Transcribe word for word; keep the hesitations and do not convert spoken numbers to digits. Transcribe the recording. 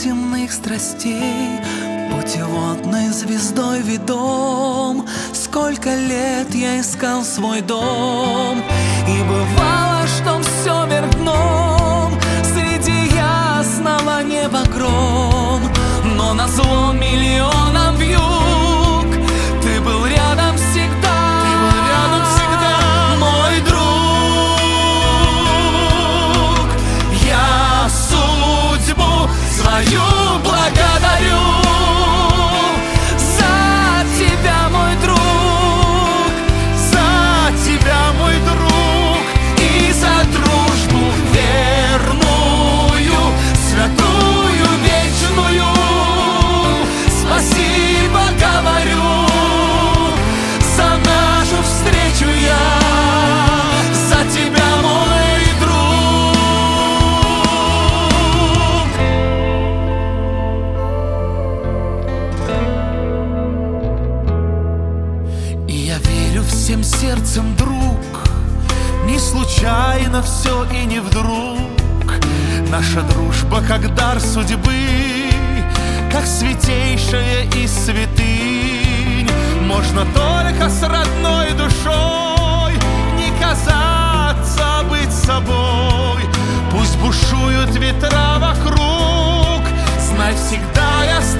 земных страстей, путеводной звездой ведом. Сколько лет я искал свой дом, и бывало, что все вверх дном, среди ясного неба гром. Но назло миллионам вьюг ты был рядом всегда, ты был рядом всегда, мой друг. Я судьбу свою благодарю за тебя, мой друг, за тебя, мой друг, и за дружбу верную, святую, вечную. Спасибо говорю за нашу встречу я, за тебя, мой друг. И я верю всем сердцем, друг, не случайно все и не вдруг. Наша дружба как дар судьбы, как святейшая из святынь. Можно только с родной душой не казаться, быть собой. Пусть бушуют ветра вокруг, знай, всегда я с